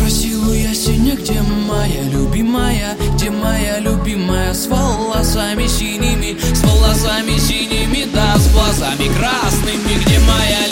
Спросила я синя, где моя любимая, где моя любимая, с волосами синими, да, с глазами красными, где моя